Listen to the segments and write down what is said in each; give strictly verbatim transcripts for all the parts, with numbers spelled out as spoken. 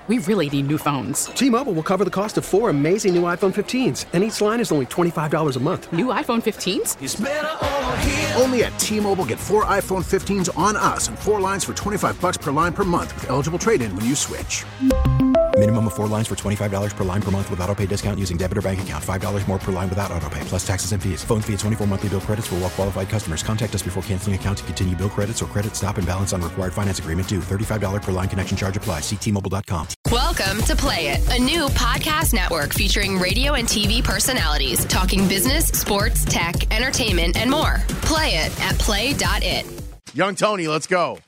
We really need new phones. T-Mobile will cover the cost of four amazing new iPhone fifteens, and each line is only twenty-five dollars a month. New iPhone fifteens? It's better over here. Only at T-Mobile, get four iPhone fifteens on us and four lines for twenty-five dollars per line per month with eligible trade-in when you switch. Minimum of four lines for twenty-five dollars per line per month with autopay discount using debit or bank account. five dollars more per line without autopay, plus taxes and fees. Phone fee at twenty-four monthly bill credits for well-qualified customers. Contact us before canceling account to continue bill credits or credit stop and balance on required finance agreement due. thirty-five dollars per line connection charge applies. See T Mobile dot com. Welcome to Play It, a new podcast network featuring radio and T V personalities talking business, sports, tech, entertainment, and more. Play it at play dot it. Young Tony, let's go.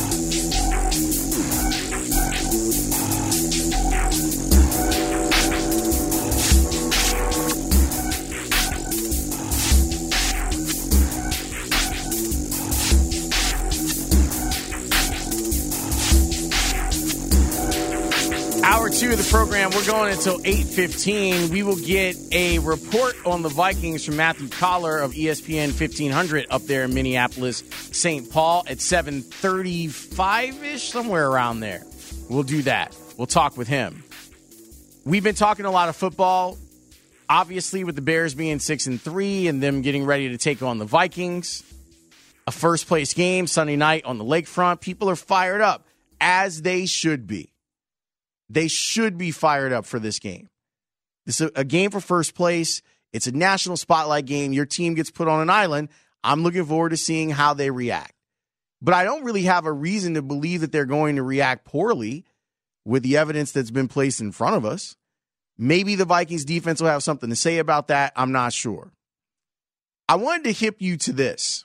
Hour two of the program, we're going until eight fifteen. We will get a report on the Vikings from Matthew Collar of E S P N fifteen hundred up there in Minneapolis, Saint Paul at seven thirty-five-ish, somewhere around there. We'll do that. We'll talk with him. We've been talking a lot of football, obviously with the Bears being six and three and them getting ready to take on the Vikings. A first-place game Sunday night on the lakefront. People are fired up, as they should be. They should be fired up for this game. This is a game for first place. It's a national spotlight game. Your team gets put on an island. I'm looking forward to seeing how they react. But I don't really have a reason to believe that they're going to react poorly with the evidence that's been placed in front of us. Maybe the Vikings defense will have something to say about that. I'm not sure. I wanted to hip you to this.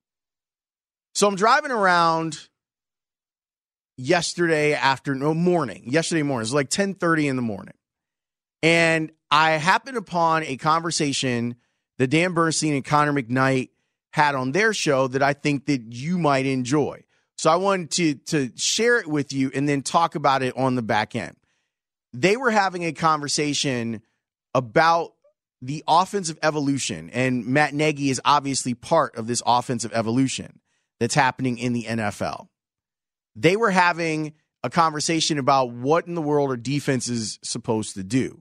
So I'm driving around yesterday afternoon, no, morning, yesterday morning. It was like ten thirty in the morning. And I happened upon a conversation that Dan Bernstein and Connor McKnight had on their show that I think that you might enjoy. So I wanted to, to share it with you and then talk about it on the back end. They were having a conversation about the offensive evolution, and Matt Nagy is obviously part of this offensive evolution that's happening in the N F L. They were having a conversation about what in the world are defenses supposed to do.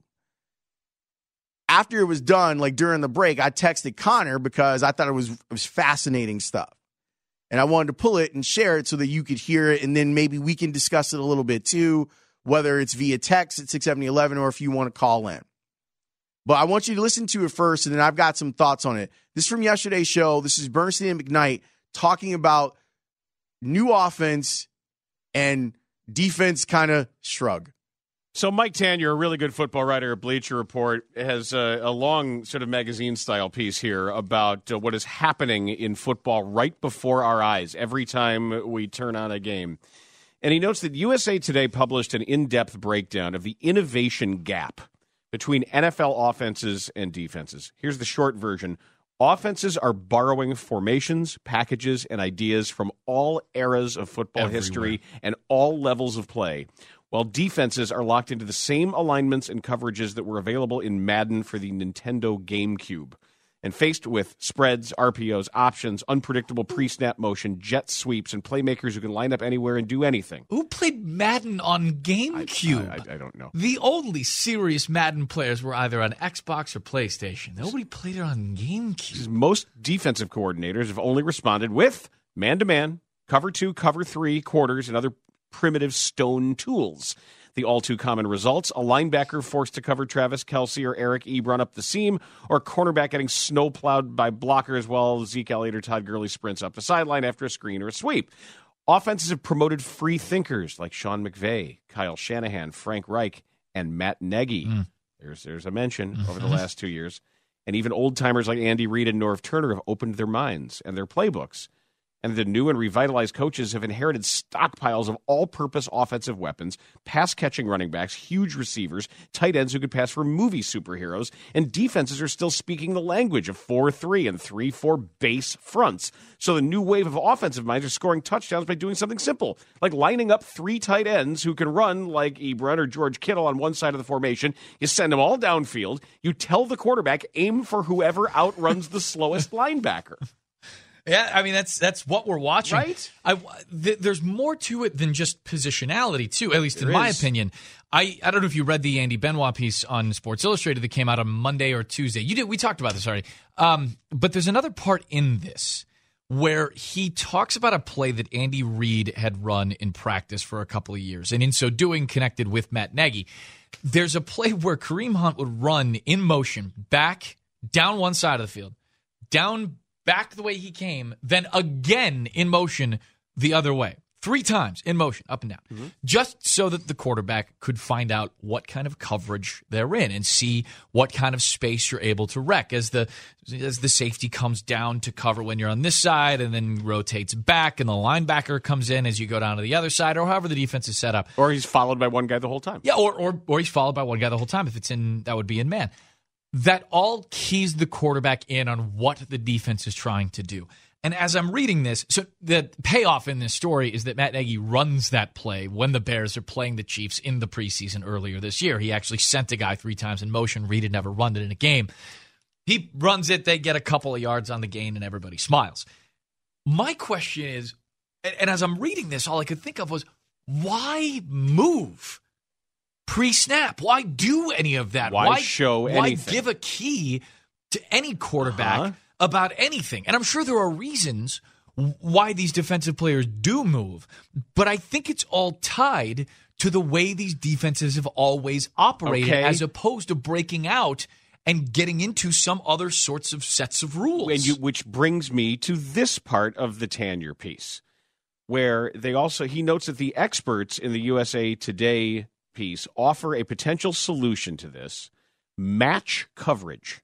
After it was done, like during the break, I texted Connor because I thought it was, it was fascinating stuff. And I wanted to pull it and share it so that you could hear it, and then maybe we can discuss it a little bit too, whether it's via text at six seven one one or if you want to call in. But I want you to listen to it first, and then I've got some thoughts on it. This is from yesterday's show. This is Bernstein and McKnight talking about new offense and defense kind of shrug. So Mike Tanier, a really good football writer at Bleacher Report, has a, a long sort of magazine-style piece here about uh, what is happening in football right before our eyes every time we turn on a game. And he notes that U S A Today published an in-depth breakdown of the innovation gap between N F L offenses and defenses. Here's the short version. Offenses are borrowing formations, packages, and ideas from all eras of football Everywhere. history and all levels of play, while defenses are locked into the same alignments and coverages that were available in Madden for the Nintendo GameCube. And faced with spreads, R P Os, options, unpredictable pre-snap motion, jet sweeps, and playmakers who can line up anywhere and do anything. Who played Madden on GameCube? I, I, I don't know. The only serious Madden players were either on Xbox or PlayStation. Nobody played it on GameCube. Most defensive coordinators have only responded with man-to-man, cover two, cover three, quarters, and other primitive stone tools. The all-too-common results, a linebacker forced to cover Travis Kelce or Eric Ebron up the seam, or a cornerback getting snowplowed by blockers while Zeke Elliott or Todd Gurley sprints up the sideline after a screen or a sweep. Offenses have promoted free thinkers like Sean McVay, Kyle Shanahan, Frank Reich, and Matt Nagy. Mm. There's, there's a mention mm-hmm. over the last two years. And even old-timers like Andy Reid and Norv Turner have opened their minds and their playbooks. And the new and revitalized coaches have inherited stockpiles of all-purpose offensive weapons, pass-catching running backs, huge receivers, tight ends who could pass for movie superheroes, and defenses are still speaking the language of four three and three four base fronts. So the new wave of offensive minds are scoring touchdowns by doing something simple, like lining up three tight ends who can run like Ebron or George Kittle on one side of the formation. You send them all downfield. You tell the quarterback, aim for whoever outruns the slowest linebacker. Yeah, I mean, that's that's what we're watching. Right? I, th- there's more to it than just positionality, too, at least there in my is. opinion. I, I don't know if you read the Andy Benoit piece on Sports Illustrated that came out on Monday or Tuesday. You did. We talked about this already. Um, but there's another part in this where he talks about a play that Andy Reid had run in practice for a couple of years, and in so doing connected with Matt Nagy. There's a play where Kareem Hunt would run in motion back down one side of the field, down back the way he came, then again in motion the other way. Three times in motion, up and down, mm-hmm. just so that the quarterback could find out what kind of coverage they're in and see what kind of space you're able to wreck as the as the safety comes down to cover when you're on this side and then rotates back and the linebacker comes in as you go down to the other side, or however the defense is set up. Or he's followed by one guy the whole time. Yeah, or or, or he's followed by one guy the whole time. If it's in, that would be in man. That all keys the quarterback in on what the defense is trying to do. And as I'm reading this, so the payoff in this story is that Matt Nagy runs that play when the Bears are playing the Chiefs in the preseason earlier this year. He actually sent a guy three times in motion. Reid had never run it in a game. He runs it, they get a couple of yards on the gain, and everybody smiles. My question is, and as I'm reading this, all I could think of was, why move pre-snap? Why do any of that? Why, why show why anything? Why give a key to any quarterback uh-huh. about anything? And I'm sure there are reasons why these defensive players do move, but I think it's all tied to the way these defenses have always operated, okay. as opposed to breaking out and getting into some other sorts of sets of rules. And you, which brings me to this part of the Tanier piece, where they also he notes that the experts in the U S A Today piece offer a potential solution to this: match coverage.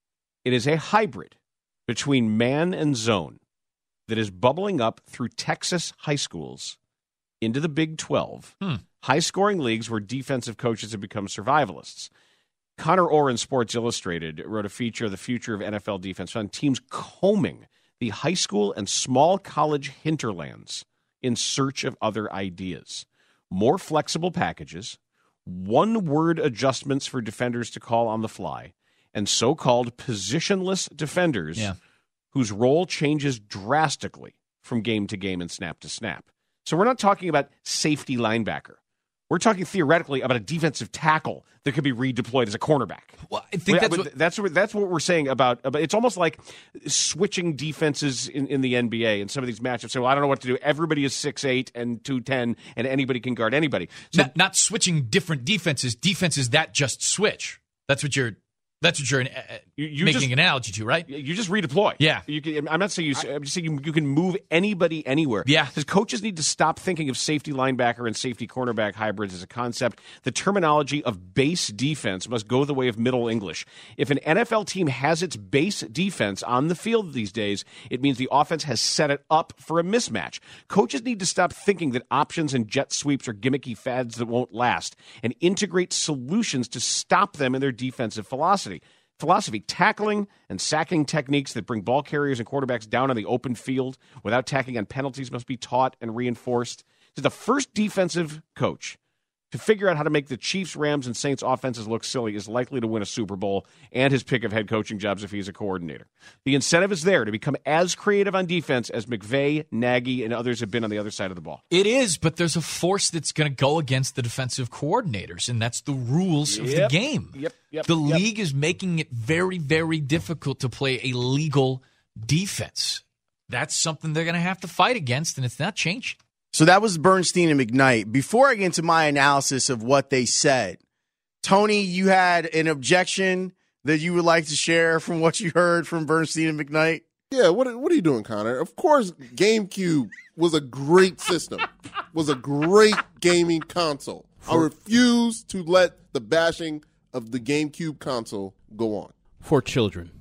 It is a hybrid between man and zone that is bubbling up through Texas high schools into the Big twelve, hmm. high-scoring leagues where defensive coaches have become survivalists. Connor Orr in Sports Illustrated wrote a feature of the future of N F L defense on teams combing the high school and small college hinterlands in search of other ideas. More flexible packages, one-word adjustments for defenders to call on the fly, and so-called positionless defenders yeah. whose role changes drastically from game to game and snap to snap. So we're not talking about safety linebacker. We're talking theoretically about a defensive tackle that could be redeployed as a cornerback. Well, I think that's what, that's what that's what we're saying about. about it's almost like switching defenses in, in the N B A and some of these matchups. So well, I don't know what to do. Everybody is six eight and two ten, and anybody can guard anybody. So, not, not switching different defenses. Defenses that just switch. That's what you're. That's what you're uh, you, you making just, an analogy to, right? You just redeploy. Yeah. You can, I'm not saying you. I'm just saying you, you can move anybody anywhere. Yeah. Because coaches need to stop thinking of safety linebacker and safety cornerback hybrids as a concept. The terminology of base defense must go the way of Middle English. If an N F L team has its base defense on the field these days, it means the offense has set it up for a mismatch. Coaches need to stop thinking that options and jet sweeps are gimmicky fads that won't last, and integrate solutions to stop them in their defensive philosophy. Philosophy, tackling and sacking techniques that bring ball carriers and quarterbacks down on the open field without tacking on penalties must be taught and reinforced. To the first defensive coach to figure out how to make the Chiefs, Rams, and Saints offenses look silly is likely to win a Super Bowl and his pick of head coaching jobs if he's a coordinator. The incentive is there to become as creative on defense as McVay, Nagy, and others have been on the other side of the ball. It is, but there's a force that's going to go against the defensive coordinators, and that's the rules yep. of the game. Yep, yep, the yep. league is making it very, very difficult to play a legal defense. That's something they're going to have to fight against, and it's not changing. So that was Bernstein and McKnight. Before I get into my analysis of what they said, Tony, you had an objection that you would like to share from what you heard from Bernstein and McKnight? Yeah, what what are you doing, Connor? Of course, GameCube was a great system, was a great gaming console. I refuse to let the bashing of the GameCube console go on. For children.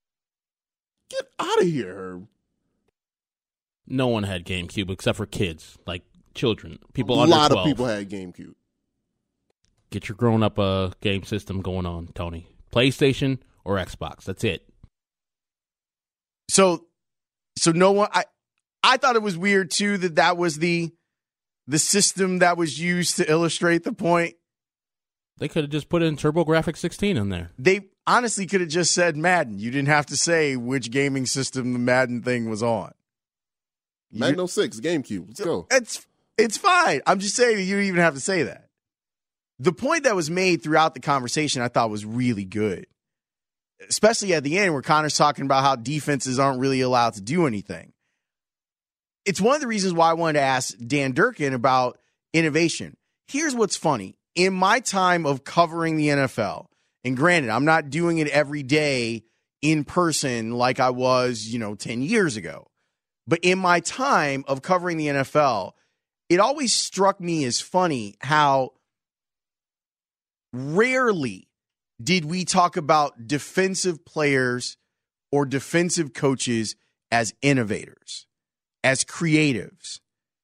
Get out of here, Herb. No one had GameCube except for kids, like children, people a under twelve. A lot of people had GameCube. Get your grown-up uh, game system going on, Tony. PlayStation or Xbox. That's it. So, so no one. I, I thought it was weird too that that was the, the system that was used to illustrate the point. They could have just put in TurboGrafx sixteen in there. They honestly could have just said Madden. You didn't have to say which gaming system the Madden thing was on. Madden oh six, GameCube. Let's go. It's it's fine. I'm just saying you don't even have to say that. the point that was made throughout the conversation I thought was really good, especially at the end where Connor's talking about how defenses aren't really allowed to do anything. It's one of the reasons why I wanted to ask Dan Durkin about innovation. Here's what's funny. In my time of covering the N F L, and granted, I'm not doing it every day in person like I was, you know, ten years ago. But in my time of covering the N F L, it always struck me as funny how rarely did we talk about defensive players or defensive coaches as innovators, as creatives.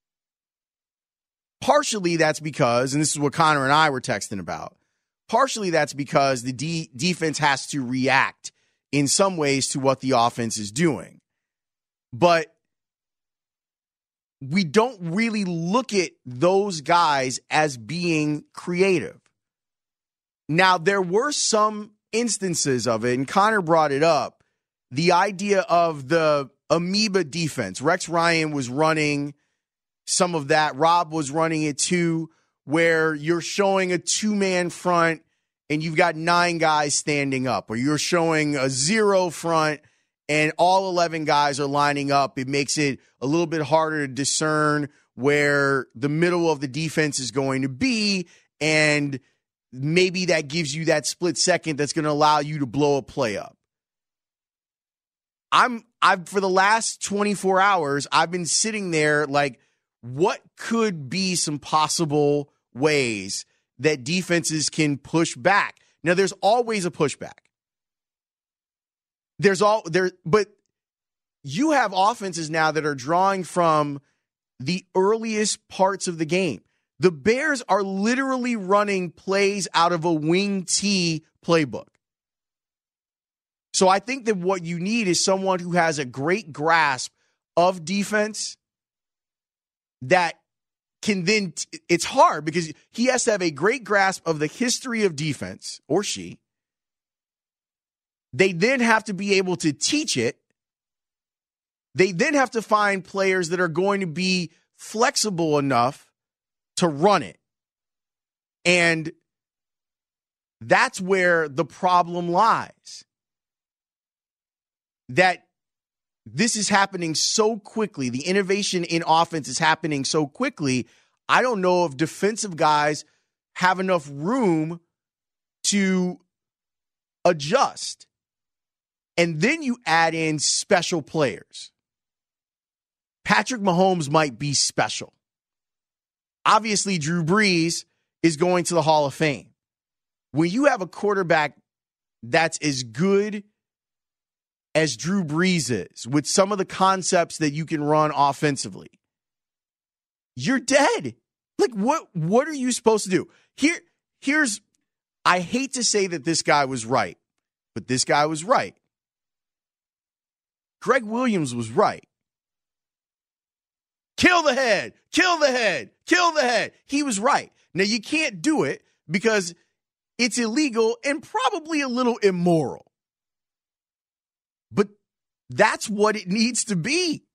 Partially that's because, and this is what Connor and I were texting about, partially that's because the de- defense has to react in some ways to what the offense is doing. But we don't really look at those guys as being creative. Now, there were some instances of it, and Connor brought it up, the idea of the amoeba defense. Rex Ryan was running some of that. Rob was running it too, where you're showing a two-man front and you've got nine guys standing up, or you're showing a zero front and all eleven guys are lining up. It makes it a little bit harder to discern where the middle of the defense is going to be, and maybe that gives you that split second that's going to allow you to blow a play up. I'm I've for the last twenty-four hours, I've been sitting there like, what could be some possible ways that defenses can push back? Now, there's always a pushback. There's all there, but you have offenses now that are drawing from the earliest parts of the game. The Bears are literally running plays out of a wing T playbook. So I think that what you need is someone who has a great grasp of defense that can then, t- it's hard because he has to have a great grasp of the history of defense, or she. They then have to be able to teach it. They then have to find players that are going to be flexible enough to run it. And that's where the problem lies. That this is happening so quickly. The innovation in offense is happening so quickly. I don't know if defensive guys have enough room to adjust. And then you add in special players. Patrick Mahomes might be special. Obviously, Drew Brees is going to the Hall of Fame. When you have a quarterback that's as good as Drew Brees is, with some of the concepts that you can run offensively, you're dead. Like, what, what are you supposed to do? Here, here's, I hate to say that this guy was right, but this guy was right. Greg Williams was right. Kill the head, kill the head, kill the head. He was right. Now, you can't do it because it's illegal and probably a little immoral. But that's what it needs to be.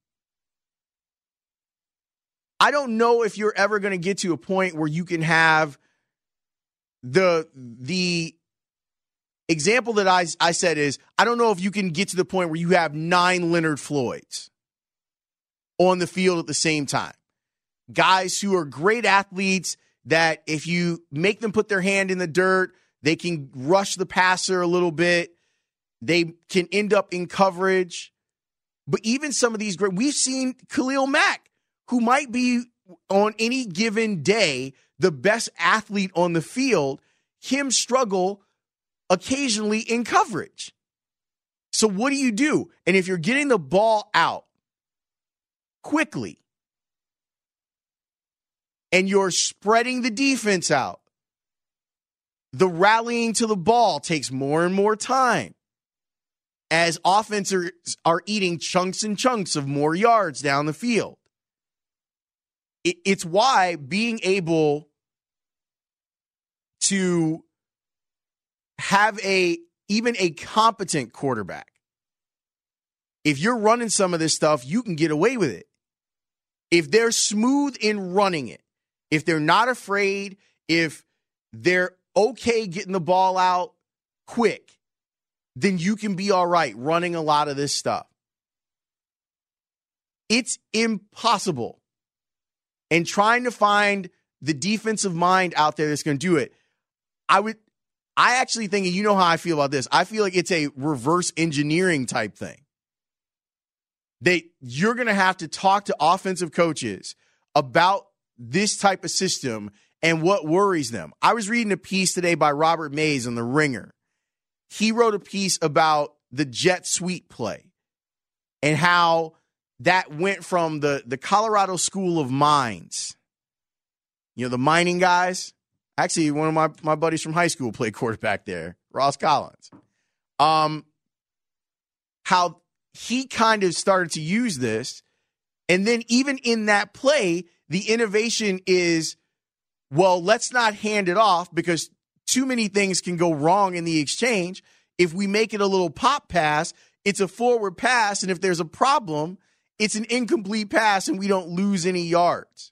I don't know if you're ever going to get to a point where you can have the the example that I, I said is, I don't know if you can get to the point where you have nine Leonard Floyds on the field at the same time. Guys who are great athletes that if you make them put their hand in the dirt, they can rush the passer a little bit. They can end up in coverage. But even some of these great, we've seen Khalil Mack, who might be on any given day the best athlete on the field, him struggle occasionally in coverage. So what do you do? And if you're getting the ball out quickly and you're spreading the defense out, the rallying to the ball takes more and more time as offenses are eating chunks and chunks of more yards down the field. It's why being able to have a even a competent quarterback, if you're running some of this stuff, you can get away with it. If they're smooth in running it, if they're not afraid, if they're okay getting the ball out quick, then you can be all right running a lot of this stuff. It's impossible. And trying to find the defensive mind out there that's going to do it, I would, I actually think, and you know how I feel about this, I feel like it's a reverse engineering type thing. They, you're going to have to talk to offensive coaches about this type of system and what worries them. I was reading a piece today by Robert Mays on The Ringer. He wrote a piece about the jet sweep play and how that went from the, the Colorado School of Mines. You know, the mining guys. Actually, one of my, my buddies from high school played quarterback there, Ross Collins. Um, how he kind of started to use this. And then even in that play, the innovation is, well, let's not hand it off because too many things can go wrong in the exchange. If we make it a little pop pass, it's a forward pass. And if there's a problem, it's an incomplete pass and we don't lose any yards.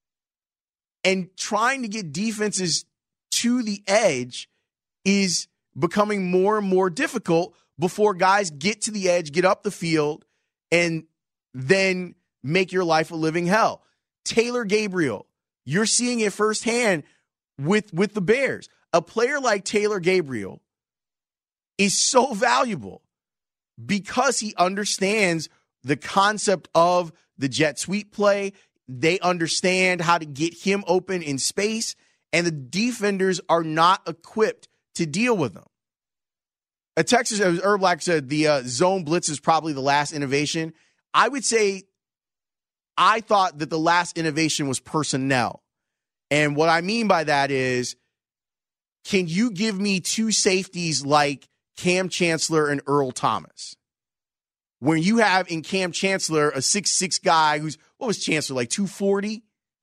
And trying to get defenses to the edge is becoming more and more difficult before guys get to the edge, get up the field, and then make your life a living hell. Taylor Gabriel, you're seeing it firsthand with, with the Bears. A player like Taylor Gabriel is so valuable because he understands the concept of the jet sweep play. They understand how to get him open in space, and the defenders are not equipped to deal with them. A Texas, as Herb Black said, the uh, zone blitz is probably the last innovation. I would say I thought that the last innovation was personnel. And what I mean by that is, can you give me two safeties like Cam Chancellor and Earl Thomas? When you have in Cam Chancellor a six foot six guy who's, what was Chancellor, like two forty?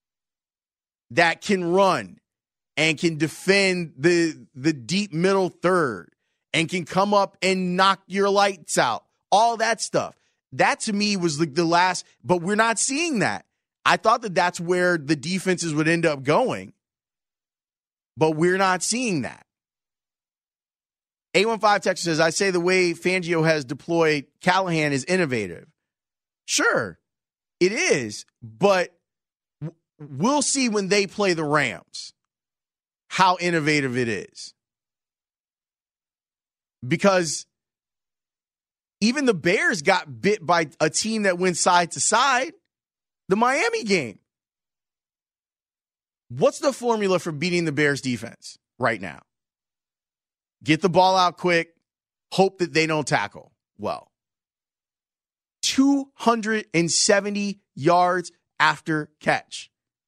That can run and can defend the, the deep middle third and can come up and knock your lights out. All that stuff. That to me was the, the last, but we're not seeing that. I thought that that's where the defenses would end up going, but we're not seeing that. eight one five Texas says, I say the way Fangio has deployed Callahan is innovative. Sure, it is, but we'll see when they play the Rams how innovative it is. Because even the Bears got bit by a team that went side to side. The Miami game. What's the formula for beating the Bears defense right now? Get the ball out quick, hope that they don't tackle well. two hundred seventy yards after catch.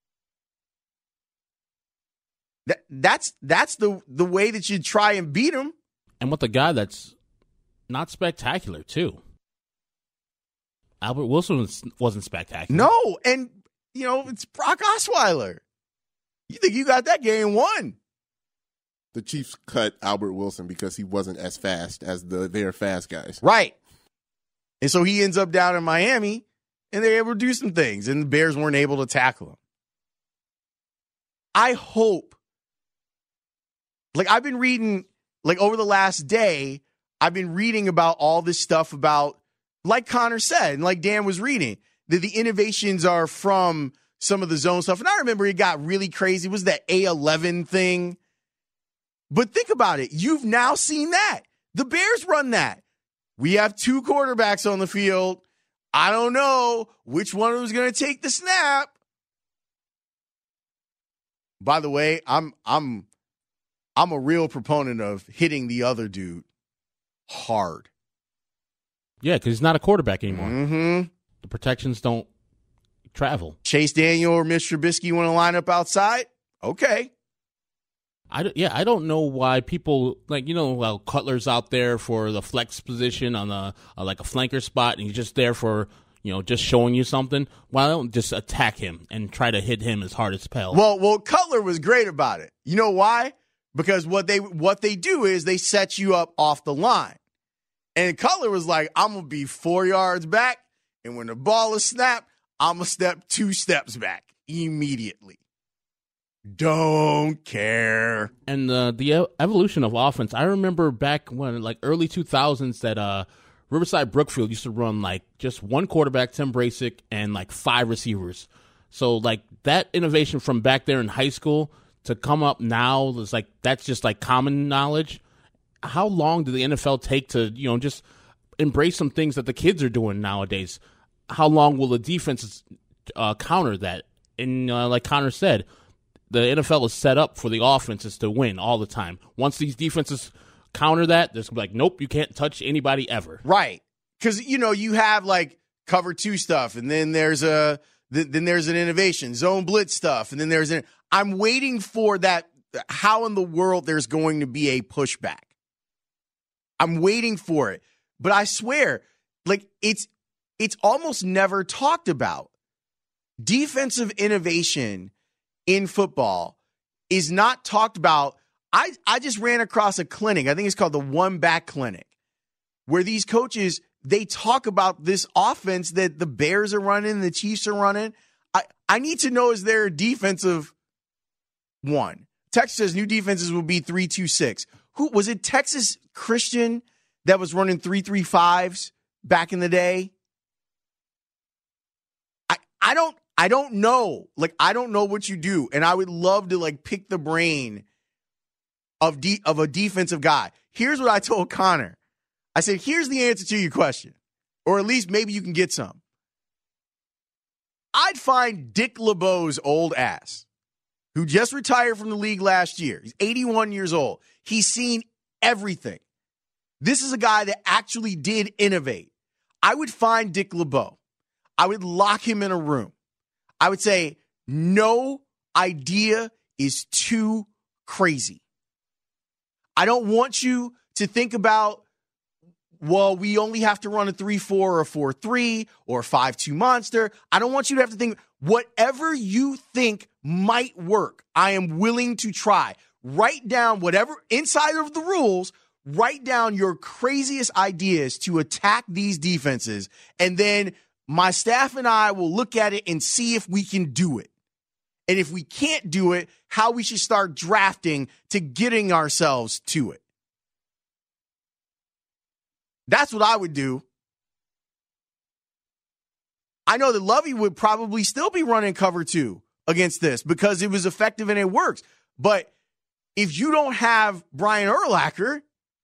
That, that's that's the, the way that you try and beat them. And with a guy that's not spectacular, too. Albert Wilson wasn't spectacular. No, and, you know, it's Brock Osweiler. You think you got that game won. The Chiefs cut Albert Wilson because he wasn't as fast as the their fast guys. Right. And so he ends up down in Miami, and they're able to do some things, and the Bears weren't able to tackle him. I hope, like I've been reading, like over the last day, I've been reading about all this stuff about, like Connor said, and like Dan was reading, that the innovations are from some of the zone stuff. And I remember it got really crazy. It was that A eleven thing. But think about it. You've now seen that. The Bears run that. We have two quarterbacks on the field. I don't know which one of them is going to take the snap. By the way, I'm I'm I'm a real proponent of hitting the other dude hard. Yeah, because he's not a quarterback anymore. Mm-hmm. The protections don't travel. Chase Daniel or Mister Trubisky want to line up outside? Okay. I don't, yeah, I don't know why people, like, you know, well, Cutler's out there for the flex position on a, a like a flanker spot, and he's just there for, you know, just showing you something. Why don't just attack him and try to hit him as hard as hell? Well, well, Cutler was great about it. You know why? Because what they what they do is they set you up off the line. And Cutler was like, I'm going to be four yards back, and when the ball is snapped, I'm going to step two steps back immediately. don't care. And uh, the e- evolution of offense, I remember back when, like, early two thousands that uh, Riverside Brookfield used to run, like, just one quarterback, Tim Brasic, and, like, five receivers. So, like, that innovation from back there in high school to come up now is, like, that's just, like, common knowledge. How long did the N F L take to, you know, just embrace some things that the kids are doing nowadays? How long will the defenses uh, counter that? And uh, like Connor said, the N F L is set up for the offenses to win all the time. Once these defenses counter that, there's like, nope, you can't touch anybody ever. Right. Because, you know, you have like cover two stuff, and then there's a th- then there's an innovation, zone blitz stuff, and then there's an I'm waiting for that. How in the world there's going to be a pushback? I'm waiting for it. But I swear, like it's it's almost never talked about. Defensive innovation in football is not talked about. I, I just ran across a clinic. I think it's called the One Back Clinic, where these coaches, they talk about this offense that the Bears are running, the Chiefs are running. I, I need to know, is there a defensive one? Texas says new defenses will be three two six. Who was it? Texas Christian that was running three three fives back in the day? I I don't I don't know. Like, I don't know what you do. And I would love to, like, pick the brain of de- of a defensive guy. Here's what I told Connor. I said, here's the answer to your question. Or at least maybe you can get some. I'd find Dick LeBeau's old ass, who just retired from the league last year. He's eighty-one years old. He's seen everything. This is a guy that actually did innovate. I would find Dick LeBeau. I would lock him in a room. I would say, no idea is too crazy. I don't want you to think about, well, we only have to run a three four or a four three or a five two monster. I don't want you to have to think, whatever you think might work, I am willing to try. Write down whatever, inside of the rules, write down your craziest ideas to attack these defenses, and then my staff and I will look at it and see if we can do it. And if we can't do it, how we should start drafting to getting ourselves to it. That's what I would do. I know that Lovey would probably still be running cover two against this because it was effective and it works. But if you don't have Brian Urlacher,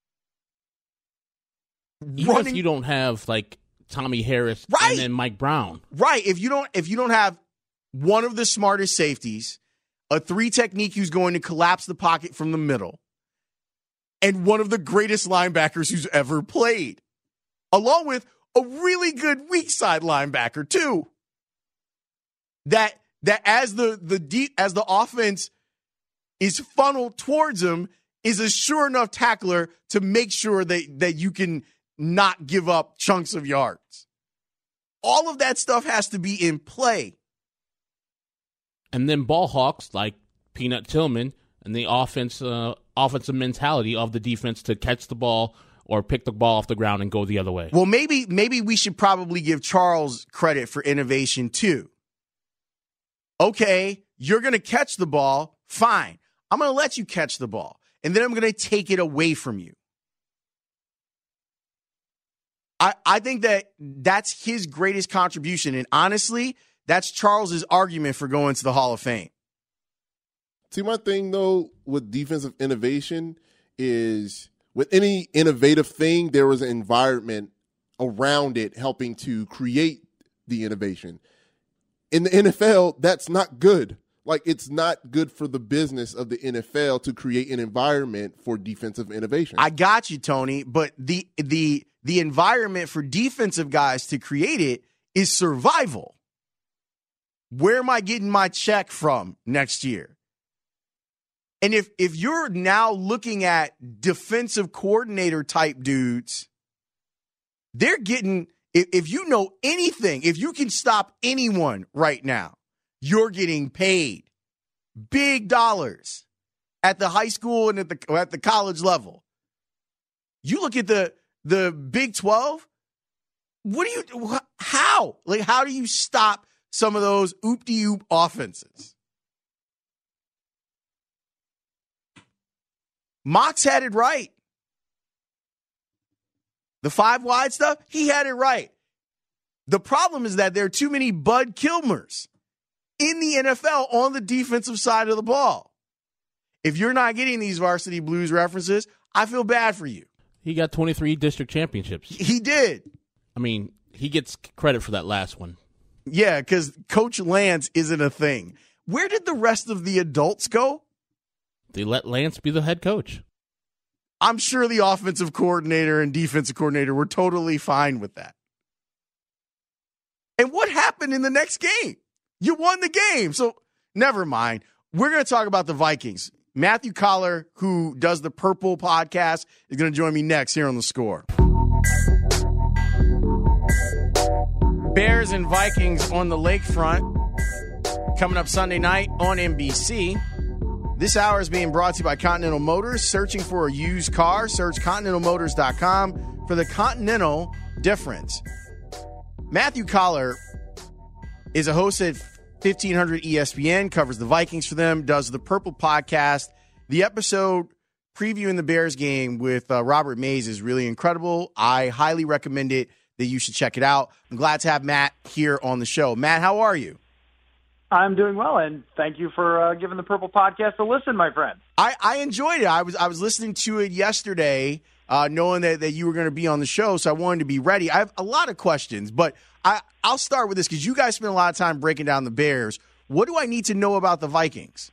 even running, if you don't have like Tommy Harris right, and then Mike Brown, right? If you don't, if you don't have one of the smartest safeties, a three technique who's going to collapse the pocket from the middle, and one of the greatest linebackers who's ever played, along with a really good weak side linebacker too. That that as the the deep as the offense is funneled towards him, is a sure enough tackler to make sure that that you can not give up chunks of yards. All of that stuff has to be in play. And then ball hawks like Peanut Tillman and the offense, uh, offensive mentality of the defense to catch the ball or pick the ball off the ground and go the other way. Well, maybe maybe we should probably give Charles credit for innovation too. Okay, you're going to catch the ball. Fine. I'm going to let you catch the ball. And then I'm going to take it away from you. I, I think that that's his greatest contribution. And honestly, that's Charles's argument for going to the Hall of Fame. See, my thing, though, with defensive innovation is with any innovative thing, there was an environment around it helping to create the innovation. In the N F L, that's not good. Like, it's not good for the business of the N F L to create an environment for defensive innovation. I got you, Tony, but the the the environment for defensive guys to create it is survival. Where am I getting my check from next year? And if if you're now looking at defensive coordinator type dudes, they're getting, if, if you know anything, if you can stop anyone right now, you're getting paid big dollars at the high school and at the at the college level. You look at the the Big twelve. What do you? How? Like, how do you stop some of those oop-de-oop offenses? Mox had it right. The five wide stuff, he had it right. The problem is that there are too many Bud Kilmers in the N F L on the defensive side of the ball. If you're not getting these Varsity Blues references, I feel bad for you. He got twenty-three district championships. He did. I mean, he gets credit for that last one. Yeah, because Coach Lance isn't a thing. Where did the rest of the adults go? They let Lance be the head coach. I'm sure the offensive coordinator and defensive coordinator were totally fine with that. And what happened in the next game? You won the game. So never mind. We're going to talk about the Vikings. Matthew Collar, who does the Purple podcast, is going to join me next here on The Score. Bears and Vikings on the lakefront coming up Sunday night on N B C. This hour is being brought to you by Continental Motors. Searching for a used car, search continental motors dot com for the Continental difference. Matthew Collar is a host at fifteen hundred E S P N, covers the Vikings for them, does the Purple podcast. The episode previewing the Bears game with uh, Robert Mays is really incredible. I highly recommend it, that you should check it out. I'm glad to have Matt here on the show. Matt, how are you? I'm doing well, and thank you for uh, giving the Purple podcast a listen, my friend. I, I enjoyed it. I was I was listening to it yesterday, uh, knowing that, that you were going to be on the show, so I wanted to be ready. I have a lot of questions, but I, I'll start with this because you guys spend a lot of time breaking down the Bears. What do I need to know about the Vikings?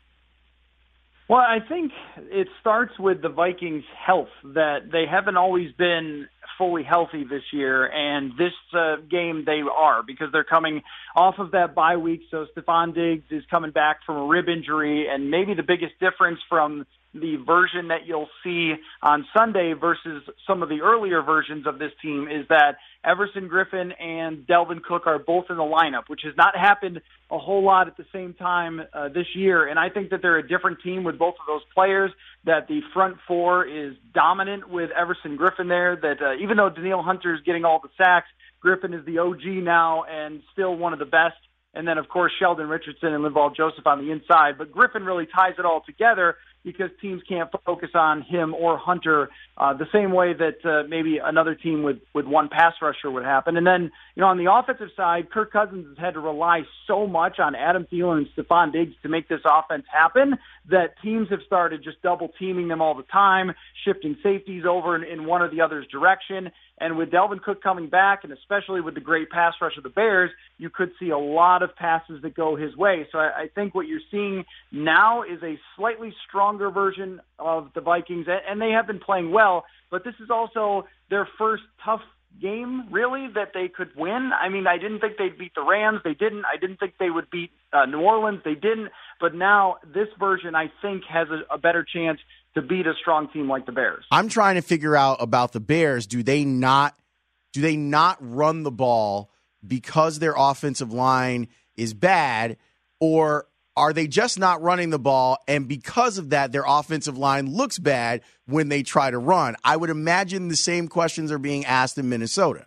Well, I think it starts with the Vikings' health, that they haven't always been fully healthy this year, and this uh, game they are, because they're coming off of that bye week. So Stephon Diggs is coming back from a rib injury, and maybe the biggest difference from the version that you'll see on Sunday versus some of the earlier versions of this team is that Everson Griffin and Dalvin Cook are both in the lineup, which has not happened a whole lot at the same time uh, this year. And I think that they're a different team with both of those players, that the front four is dominant with Everson Griffin there, that uh, even though Danielle Hunter is getting all the sacks, Griffin is the O G now and still one of the best. And then, of course, Sheldon Richardson and Linval Joseph on the inside. But Griffin really ties it all together because teams can't focus on him or Hunter uh, the same way that uh, maybe another team with, with one pass rusher would happen. And then, you know, on the offensive side, Kirk Cousins has had to rely so much on Adam Thielen and Stephon Diggs to make this offense happen that teams have started just double teaming them all the time, shifting safeties over in, in one or the other's direction. And with Dalvin Cook coming back, and especially with the great pass rush of the Bears, you could see a lot of passes that go his way. So I, I think what you're seeing now is a slightly stronger version of the Vikings, and they have been playing well, but this is also their first tough game, really, that they could win. I mean, I didn't think they'd beat the Rams. They didn't. I didn't think they would beat uh, New Orleans. They didn't. But now this version, I think, has a, a better chance to beat a strong team like the Bears. I'm trying to figure out about the Bears. Do they not do they not run the ball because their offensive line is bad, or are they just not running the ball, and because of that, their offensive line looks bad when they try to run? I would imagine the same questions are being asked in Minnesota.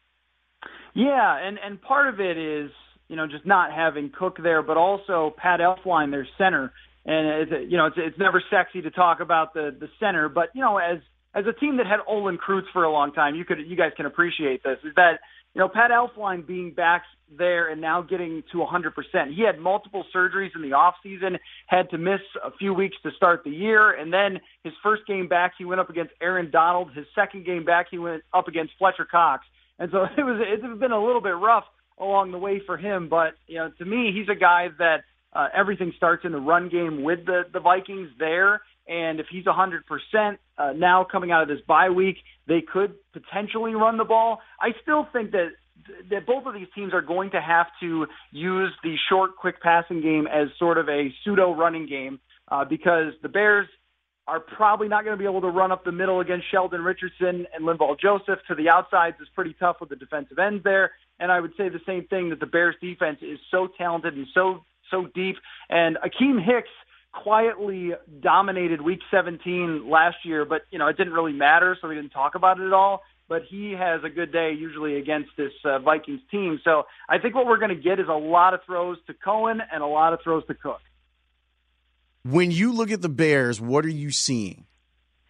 Yeah, and, and part of it is, you know, just not having Cook there, but also Pat Elflein, their center. And, it's, you know, it's, it's never sexy to talk about the, the center, but, you know, as as a team that had Olin Kreutz for a long time, you could you guys can appreciate this, is that, you know, Pat Elflein being back there and now getting to one hundred percent. He had multiple surgeries in the offseason, had to miss a few weeks to start the year, and then his first game back, he went up against Aaron Donald. His second game back, he went up against Fletcher Cox. And so it was it's been a little bit rough along the way for him, but, you know, to me, he's a guy that uh, everything starts in the run game with the, the Vikings there. And if he's one hundred percent uh, now coming out of this bye week, they could potentially run the ball. I still think that that both of these teams are going to have to use the short, quick passing game as sort of a pseudo running game uh, because the Bears are probably not going to be able to run up the middle against Sheldon Richardson, and Linval Joseph to the outsides is pretty tough with the defensive ends there. And I would say the same thing, that the Bears defense is so talented and so so deep. And Akeem Hicks quietly dominated Week seventeen last year, but, you know, it didn't really matter, so we didn't talk about it at all. But he has a good day usually against this uh, Vikings team. So I think what we're going to get is a lot of throws to Cohen and a lot of throws to Cook. When you look at the Bears, what are you seeing?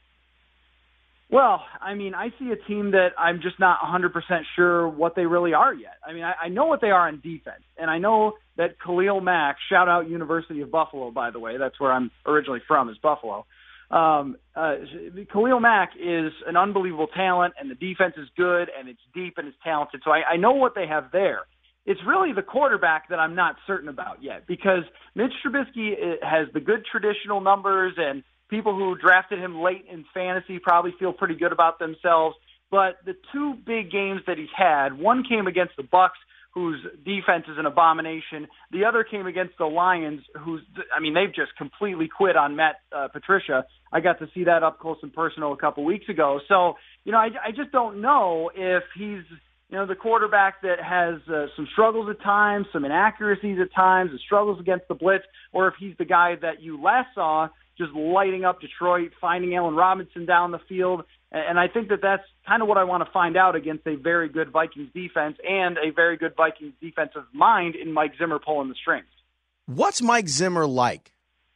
Well, I mean, I see a team that I'm just not one hundred percent sure what they really are yet. I mean, I, I know what they are on defense, and I know that Khalil Mack, shout out University of Buffalo, by the way, that's where I'm originally from, is Buffalo. Um, uh, Khalil Mack is an unbelievable talent, and the defense is good, and it's deep, and it's talented. So I, I know what they have there. It's really the quarterback that I'm not certain about yet, because Mitch Trubisky has the good traditional numbers, and people who drafted him late in fantasy probably feel pretty good about themselves. But the two big games that he's had, one came against the Bucks, whose defense is an abomination. The other came against the Lions, who's, I mean, they've just completely quit on Matt uh, Patricia. I got to see that up close and personal a couple weeks ago. So, you know, I, I just don't know if he's, you know, the quarterback that has uh, some struggles at times, some inaccuracies at times, and struggles against the blitz, or if he's the guy that you last saw just lighting up Detroit, finding Allen Robinson down the field. And I think that that's kind of what I want to find out against a very good Vikings defense and a very good Vikings defensive mind in Mike Zimmer pulling the strings. What's Mike Zimmer like?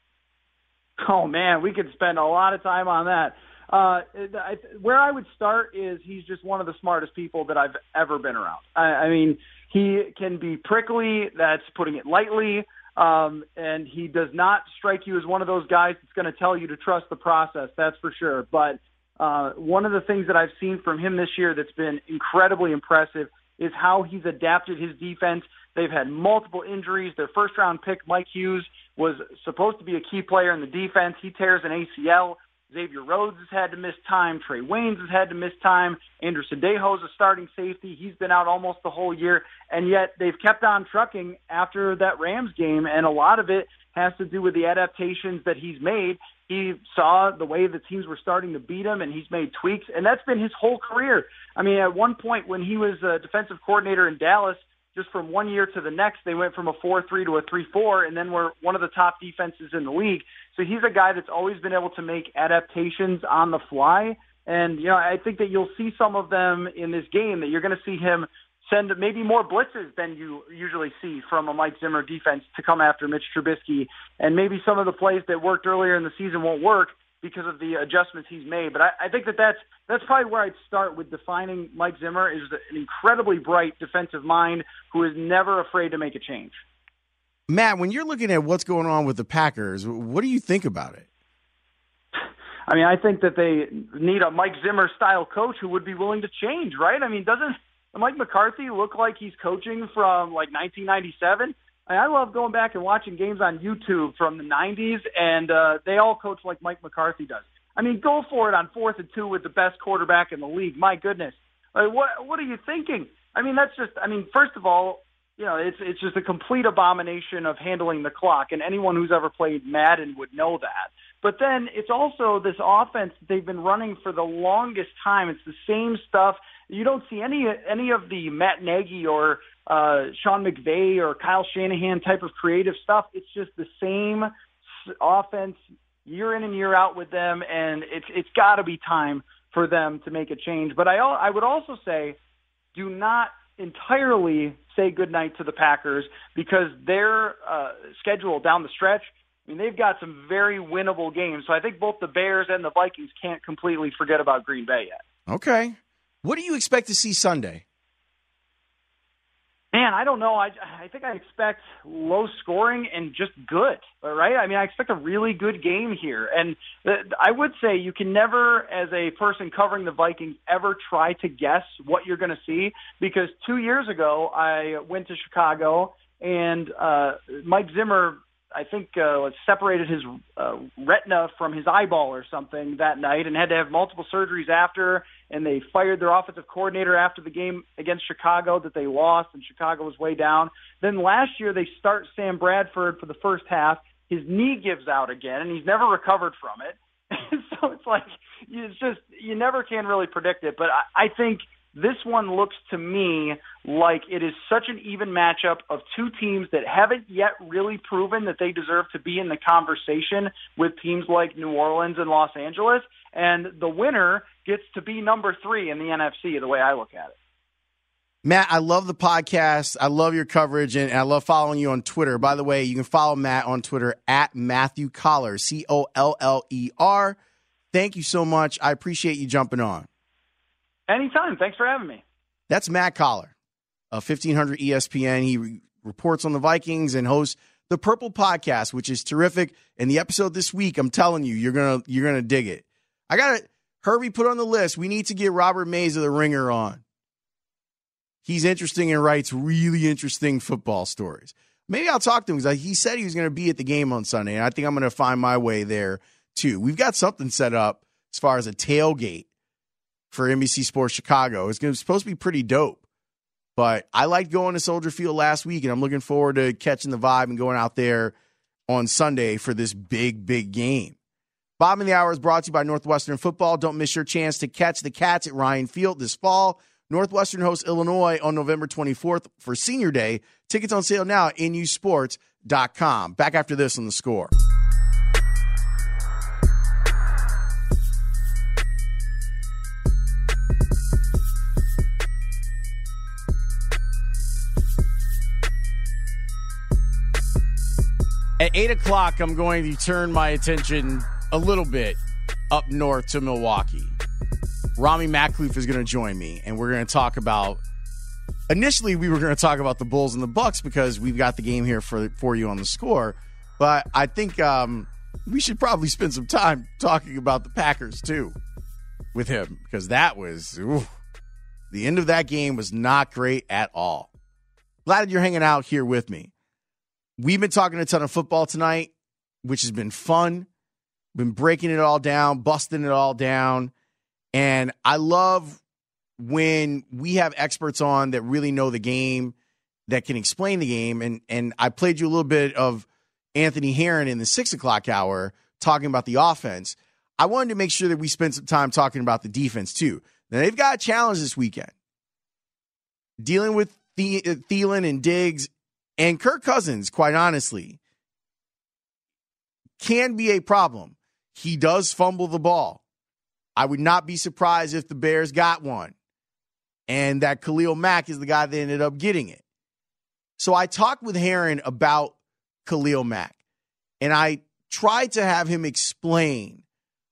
Oh, man, we could spend a lot of time on that. Uh, I, where I would start is he's just one of the smartest people that I've ever been around. I, I mean, he can be prickly, that's putting it lightly. Um, and he does not strike you as one of those guys that's going to tell you to trust the process, that's for sure. But uh, one of the things that I've seen from him this year that's been incredibly impressive is how he's adapted his defense. They've had multiple injuries. Their first-round pick, Mike Hughes, was supposed to be a key player in the defense. He tears an A C L. Xavier Rhodes has had to miss time. Trey Waynes has had to miss time. Andrew Sandejo is a starting safety. He's been out almost the whole year, and yet they've kept on trucking after that Rams game, and a lot of it has to do with the adaptations that he's made. He saw the way the teams were starting to beat him, and he's made tweaks, and that's been his whole career. I mean, at one point when he was a defensive coordinator in Dallas, just from one year to the next, they went from a four three to a three four, and then were one of the top defenses in the league. So he's a guy that's always been able to make adaptations on the fly. And, you know, I think that you'll see some of them in this game, that you're going to see him send maybe more blitzes than you usually see from a Mike Zimmer defense to come after Mitch Trubisky. And maybe some of the plays that worked earlier in the season won't work because of the adjustments he's made. But I, I think that that's, that's probably where I'd start with defining Mike Zimmer is an incredibly bright defensive mind who is never afraid to make a change. Matt, when you're looking at what's going on with the Packers, what do you think about it? I mean, I think that they need a Mike Zimmer-style coach who would be willing to change, right? I mean, doesn't Mike McCarthy look like he's coaching from, like, nineteen ninety-seven? I, mean, I love going back and watching games on YouTube from the nineties, and uh, they all coach like Mike McCarthy does. I mean, go for it on fourth and two with the best quarterback in the league. My goodness. Like, what what are you thinking? I mean, that's just – I mean, first of all, you know, it's it's just a complete abomination of handling the clock, and anyone who's ever played Madden would know that. But then it's also this offense that they've been running for the longest time. It's the same stuff. You don't see any any of the Matt Nagy or uh, Sean McVay or Kyle Shanahan type of creative stuff. It's just the same offense year in and year out with them, and it's it's got to be time for them to make a change. But I I would also say, do not entirely say goodnight to the Packers, because their uh, schedule down the stretch, I mean, they've got some very winnable games. So I think both the Bears and the Vikings can't completely forget about Green Bay yet. Okay. What do you expect to see Sunday? Man, I don't know. I, I think I expect low scoring and just good, right? I mean, I expect a really good game here. And the, I would say you can never, as a person covering the Vikings, ever try to guess what you're going to see, because two years ago I went to Chicago and uh, Mike Zimmer, I think, uh, separated his uh, retina from his eyeball or something that night and had to have multiple surgeries after, and they fired their offensive coordinator after the game against Chicago that they lost, and Chicago was way down. Then last year they start Sam Bradford for the first half. His knee gives out again, and he's never recovered from it. So it's like, it's just, you never can really predict it. But I, I think this one looks to me like it is such an even matchup of two teams that haven't yet really proven that they deserve to be in the conversation with teams like New Orleans and Los Angeles. And the winner gets to be number three in the N F C, the way I look at it. Matt, I love the podcast. I love your coverage, and I love following you on Twitter. By the way, you can follow Matt on Twitter at Matthew Coller, C O L L E R. thank you so much. I appreciate you jumping on. Anytime. Thanks for having me. That's Matt Collar of fifteen hundred E S P N. He re- reports on the Vikings and hosts the Purple Podcast, which is terrific. And the episode this week, I'm telling you, you're gonna you're gonna dig it. I got it. Herbie put on the list. We need to get Robert Mays of the Ringer on. He's interesting and writes really interesting football stories. Maybe I'll talk to him because he said he was going to be at the game on Sunday, and I think I'm going to find my way there too. We've got something set up as far as a tailgate for N B C Sports Chicago. It's, gonna, it's supposed to be pretty dope. But I liked going to Soldier Field last week, and I'm looking forward to catching the vibe and going out there on Sunday for this big, big game. Bob in the Hour is brought to you by Northwestern Football. Don't miss your chance to catch the Cats at Ryan Field this fall. Northwestern hosts Illinois on November twenty-fourth for Senior Day. Tickets on sale now at N U sports dot com. Back after this on The Score. At eight o'clock, I'm going to turn my attention a little bit up north to Milwaukee. Rami Maklouf is going to join me, and we're going to talk about – initially, we were going to talk about the Bulls and the Bucks because we've got the game here for, for you on The Score. But I think um, we should probably spend some time talking about the Packers, too, with him because that was ooh, – the end of that game was not great at all. Glad that you're hanging out here with me. We've been talking a ton of football tonight, which has been fun. Been breaking it all down, busting it all down. And I love when we have experts on that really know the game, that can explain the game. And and I played you a little bit of Anthony Herron in the six o'clock hour talking about the offense. I wanted to make sure that we spend some time talking about the defense too. Now, they've got a challenge this weekend. Dealing with the- Thielen and Diggs and Kirk Cousins, quite honestly, can be a problem. He does fumble the ball. I would not be surprised if the Bears got one and that Khalil Mack is the guy that ended up getting it. So I talked with Herron about Khalil Mack, and I tried to have him explain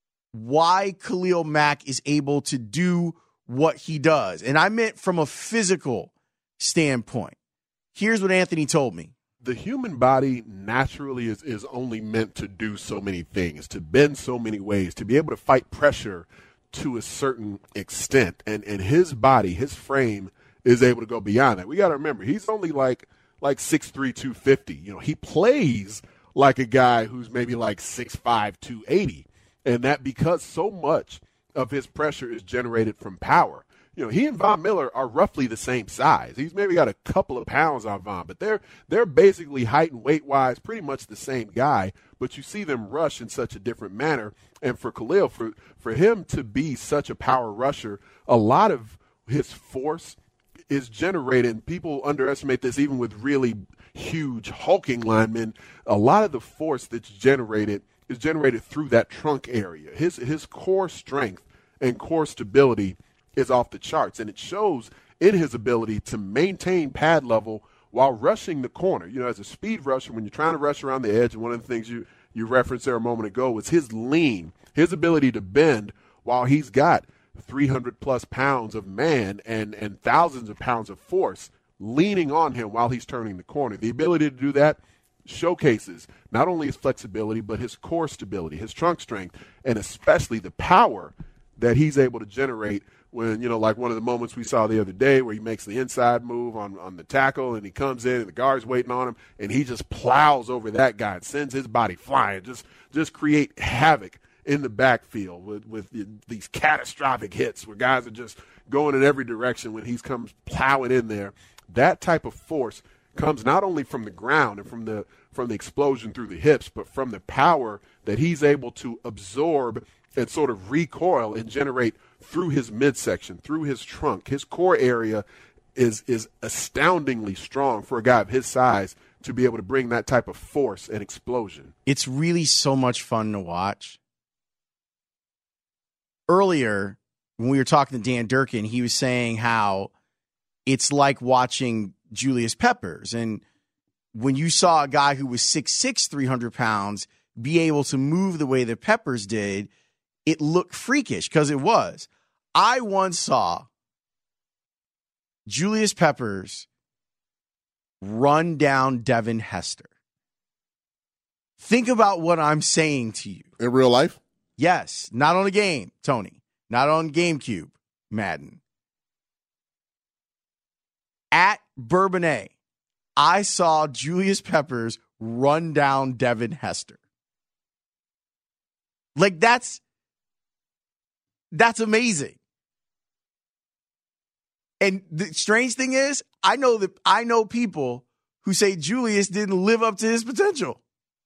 why Khalil Mack is able to do what he does. And I meant from a physical standpoint. Here's what Anthony told me. The human body naturally is, is only meant to do so many things, to bend so many ways, to be able to fight pressure to a certain extent. And and his body, his frame is able to go beyond that. We got to remember, he's only like like six three, two fifty. You know, he plays like a guy who's maybe like six five, two eighty. And that because so much of his pressure is generated from power. You know, he and Von Miller are roughly the same size. He's maybe got a couple of pounds on Von, but they're they're basically height and weight-wise pretty much the same guy, but you see them rush in such a different manner. And for Khalil, for, for him to be such a power rusher, a lot of his force is generated, and people underestimate this even with really huge hulking linemen, a lot of the force that's generated is generated through that trunk area. His his core strength and core stability is off the charts, and it shows in his ability to maintain pad level while rushing the corner. You know, as a speed rusher, when you're trying to rush around the edge, and one of the things you, you referenced there a moment ago was his lean, his ability to bend while he's got three hundred plus pounds of man and, and thousands of pounds of force leaning on him while he's turning the corner. The ability to do that showcases not only his flexibility, but his core stability, his trunk strength, and especially the power that he's able to generate when, you know, like one of the moments we saw the other day where he makes the inside move on, on the tackle and he comes in and the guard's waiting on him and he just plows over that guy and sends his body flying, just just create havoc in the backfield with, with these catastrophic hits where guys are just going in every direction when he comes plowing in there. That type of force comes not only from the ground and from the from the explosion through the hips, but from the power that he's able to absorb and sort of recoil and generate through his midsection, through his trunk. His core area is is astoundingly strong for a guy of his size to be able to bring that type of force and explosion. It's really so much fun to watch. Earlier, when we were talking to Dan Durkin, he was saying how it's like watching Julius Peppers. And when you saw a guy who was six six, three hundred pounds, be able to move the way that Peppers did, it looked freakish because it was. I once saw Julius Peppers run down Devin Hester. Think about what I'm saying to you. In real life? Yes. Not on a game, Tony. Not on GameCube, Madden. At Bourbonnais, I saw Julius Peppers run down Devin Hester. Like, that's, that's amazing. And the strange thing is, I know that I know people who say Julius didn't live up to his potential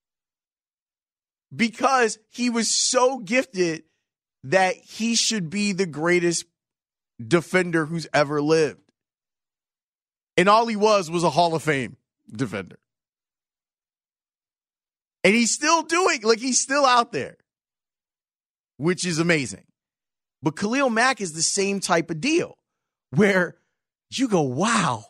because he was so gifted that he should be the greatest defender who's ever lived. And all he was was a Hall of Fame defender. And he's still doing, like he's still out there, which is amazing. But Khalil Mack is the same type of deal where you go, wow,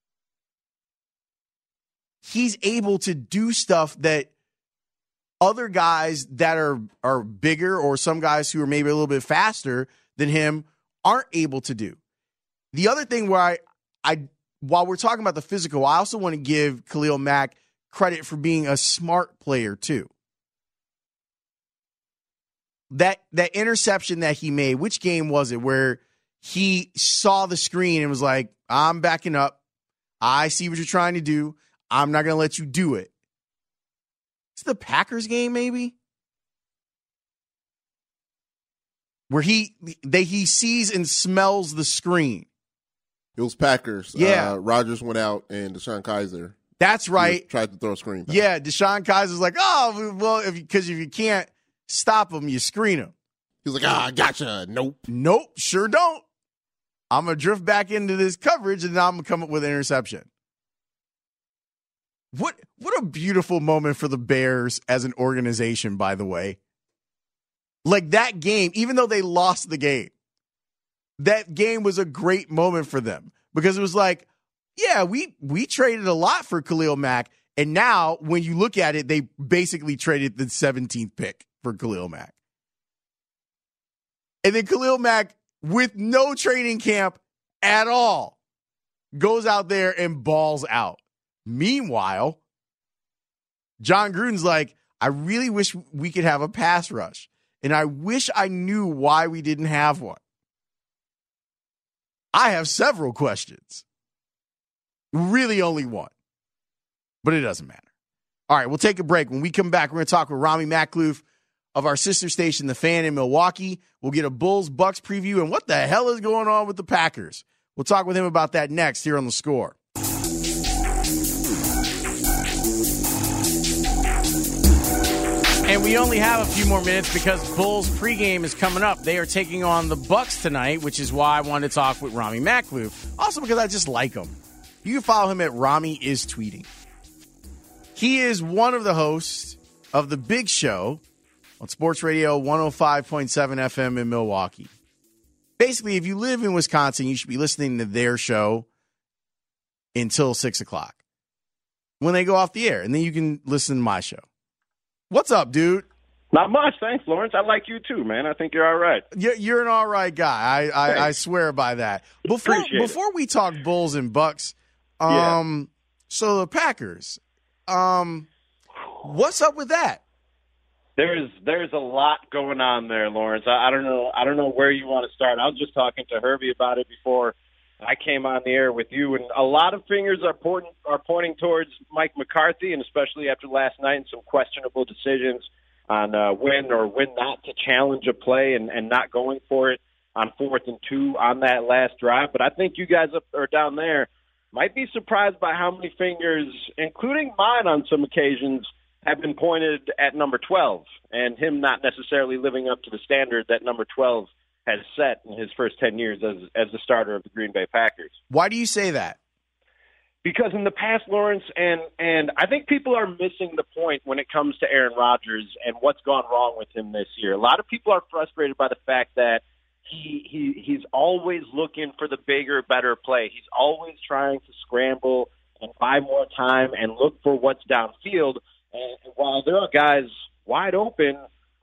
he's able to do stuff that other guys that are, are bigger or some guys who are maybe a little bit faster than him aren't able to do. The other thing where I, I while we're talking about the physical, I also want to give Khalil Mack credit for being a smart player too. That that interception that he made, which game was it, where he saw the screen and was like, I'm backing up. I see what you're trying to do. I'm not going to let you do it. It's the Packers game, maybe? Where he they he sees and smells the screen. It was Packers. Yeah. Uh, Rodgers went out and Deshaun Kaiser. That's right. Tried to throw a screen back. Yeah, Deshaun Kaiser's like, oh, well, because if, if you can't stop him, you screen him. He's like, ah, gotcha. Nope. Nope, sure don't. I'm going to drift back into this coverage, and now I'm going to come up with an interception. What what a beautiful moment for the Bears as an organization, by the way. Like that game, even though they lost the game, that game was a great moment for them because it was like, yeah, we we traded a lot for Khalil Mack, and now when you look at it, they basically traded the seventeenth pick for Khalil Mack. And then Khalil Mack, with no training camp at all, goes out there and balls out. Meanwhile, John Gruden's like, I really wish we could have a pass rush. And I wish I knew why we didn't have one. I have several questions. Really only one. But it doesn't matter. All right, we'll take a break. When we come back, we're going to talk with Rami Makhlouf of our sister station, The Fan in Milwaukee. We'll get a Bulls-Bucks preview. And what the hell is going on with the Packers? We'll talk with him about that next here on The Score. And we only have a few more minutes because Bulls pregame is coming up. They are taking on the Bucks tonight, which is why I wanted to talk with Rami Makhlouf. Also because I just like him. You can follow him at Rami is Tweeting. He is one of the hosts of The Big Show on Sports Radio one oh five point seven F M in Milwaukee. Basically, if you live in Wisconsin, you should be listening to their show until six o'clock when they go off the air. And then you can listen to my show. What's up, dude? Not much. Thanks, Lawrence. I like you too, man. I think you're all right. You're, you're an all right guy. I, I, I swear by that. Before Appreciate before it. we talk Bulls and Bucks, um, yeah. so the Packers, um, what's up with that? There's there's a lot going on there, Lawrence. I, I don't know. I don't know where you want to start. I was just talking to Herbie about it before I came on the air with you, and a lot of fingers are pointing are pointing towards Mike McCarthy, and especially after last night and some questionable decisions on uh, when or when not to challenge a play and, and not going for it on fourth and two on that last drive. But I think you guys up or down there might be surprised by how many fingers, including mine on some occasions, have been pointed at number twelve and him not necessarily living up to the standard that number twelve has set in his first ten years as as the starter of the Green Bay Packers. Why do you say that? Because in the past, Lawrence, and, and I think people are missing the point when it comes to Aaron Rodgers and what's gone wrong with him this year. A lot of people are frustrated by the fact that he, he he's always looking for the bigger, better play. He's always trying to scramble and buy more time and look for what's downfield. And while there are guys wide open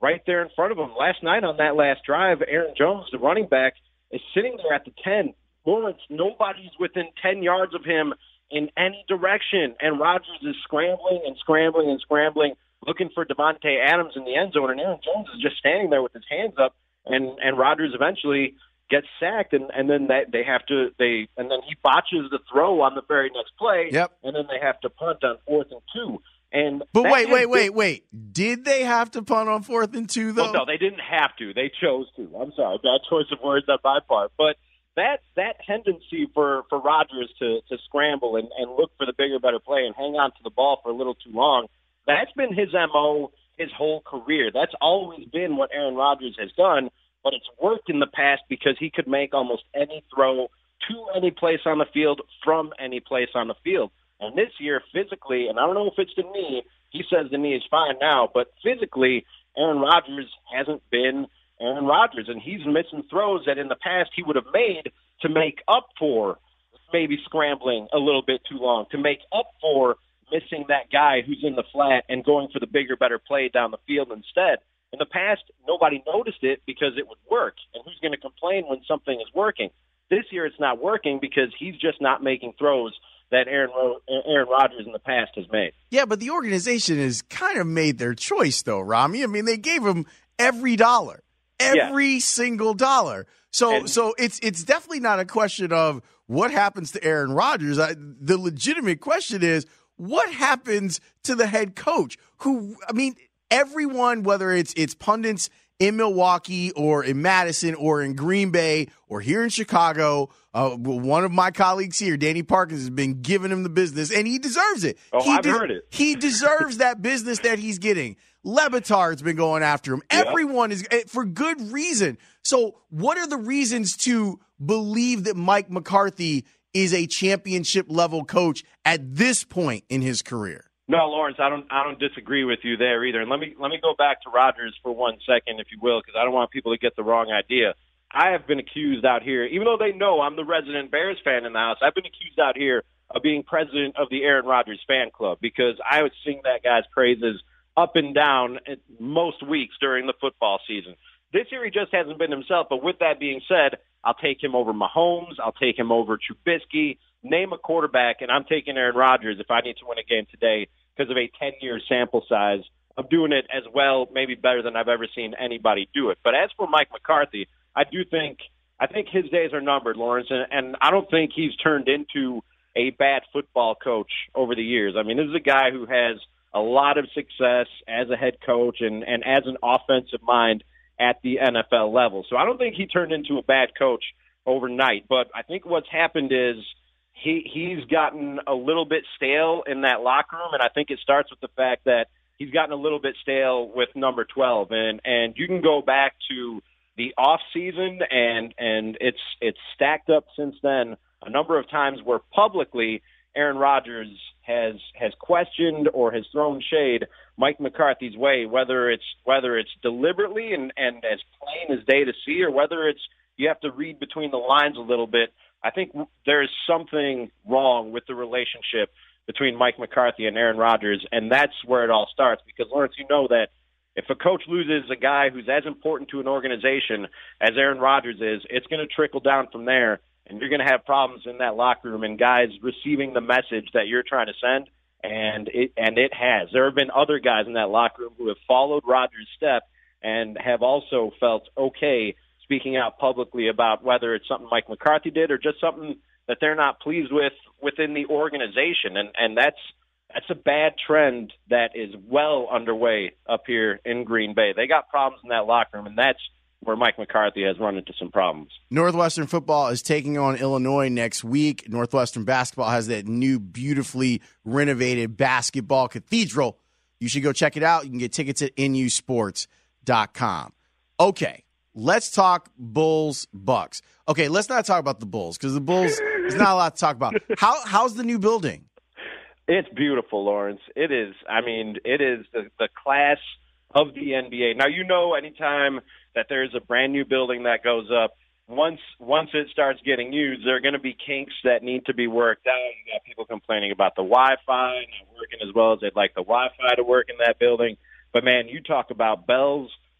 right there in front of him. Last night on that last drive, Aaron Jones, the running back, is sitting there at the ten. Lawrence, nobody's within ten yards of him in any direction, and Rodgers is scrambling and scrambling and scrambling, looking for Devontae Adams in the end zone, and Aaron Jones is just standing there with his hands up, and, and Rodgers eventually gets sacked, and, and then they, they have to they and then he botches the throw on the very next play, yep. and then they have to punt on fourth and two. And but that wait, wait, wait, been, wait. Did they have to punt on fourth and two, though? Well, no, they didn't have to. They chose to. I'm sorry, bad choice of words on my part. But that that tendency for, for Rodgers to, to scramble and, and look for the bigger, better play and hang on to the ball for a little too long, that's been his M O his whole career. That's always been what Aaron Rodgers has done, but it's worked in the past because he could make almost any throw to any place on the field from any place on the field. And this year, physically, and I don't know if it's the knee, he says the knee is fine now, but physically, Aaron Rodgers hasn't been Aaron Rodgers, and he's missing throws that in the past he would have made to make up for maybe scrambling a little bit too long, to make up for missing that guy who's in the flat and going for the bigger, better play down the field instead. In the past, nobody noticed it because it would work, and who's going to complain when something is working? This year it's not working because he's just not making throws that Aaron Aaron Rodgers in the past has made. Yeah, but the organization has kind of made their choice, though, Rami. I mean, they gave him every dollar, every yeah. single dollar. So, and, so it's it's definitely not a question of what happens to Aaron Rodgers. I, the legitimate question is what happens to the head coach, who, I mean, everyone, whether it's it's pundits in Milwaukee or in Madison or in Green Bay or here in Chicago. Uh, one of my colleagues here, Danny Parkins, has been giving him the business, and he deserves it. Oh, he I've de- heard it. He deserves that business that he's getting. Le Batard's been going after him. Yep. Everyone is, for good reason. So what are the reasons to believe that Mike McCarthy is a championship-level coach at this point in his career? No, Lawrence, I don't. I don't disagree with you there either. And let me let me go back to Rodgers for one second, if you will, because I don't want people to get the wrong idea. I have been accused out here, even though they know I'm the resident Bears fan in the house, I've been accused out here of being president of the Aaron Rodgers fan club because I would sing that guy's praises up and down most weeks during the football season. This year he just hasn't been himself, but with that being said, I'll take him over Mahomes, I'll take him over Trubisky, name a quarterback, and I'm taking Aaron Rodgers if I need to win a game today because of a ten-year sample size of doing it as well, maybe better than I've ever seen anybody do it. But as for Mike McCarthy, I do think I think his days are numbered, Lawrence, and, and I don't think he's turned into a bad football coach over the years. I mean, this is a guy who has a lot of success as a head coach and, and as an offensive mind at the N F L level. So I don't think he turned into a bad coach overnight, but I think what's happened is he he's gotten a little bit stale in that locker room, and I think it starts with the fact that he's gotten a little bit stale with number twelve, and, and you can go back to the off season, and and it's it's stacked up since then a number of times where publicly Aaron Rodgers has has questioned or has thrown shade Mike McCarthy's way, whether it's whether it's deliberately and, and as plain as day to see, or whether it's you have to read between the lines a little bit. I think there's something wrong with the relationship between Mike McCarthy and Aaron Rodgers, and that's where it all starts. Because Lawrence, you know that if a coach loses a guy who's as important to an organization as Aaron Rodgers is, it's going to trickle down from there, and you're going to have problems in that locker room and guys receiving the message that you're trying to send, and it and it has. There have been other guys in that locker room who have followed Rodgers' step and have also felt okay speaking out publicly about whether it's something Mike McCarthy did or just something that they're not pleased with within the organization, and and that's That's a bad trend that is well underway up here in Green Bay. They got problems in that locker room, and that's where Mike McCarthy has run into some problems. Northwestern football is taking on Illinois next week. Northwestern basketball has that new, beautifully renovated basketball cathedral. You should go check it out. You can get tickets at N U sports dot com. Okay, let's talk Bulls Bucks. Okay, let's not talk about the Bulls because the Bulls is not a lot to talk about. How how's the new building? It's beautiful, Lawrence. It is. I mean, it is the, the class of the N B A. Now, you know, anytime that there's a brand new building that goes up, once once it starts getting used, there are going to be kinks that need to be worked out. You got people complaining about the Wi-Fi not working as well as they'd like the Wi-Fi to work in that building. But, man, you talk about bells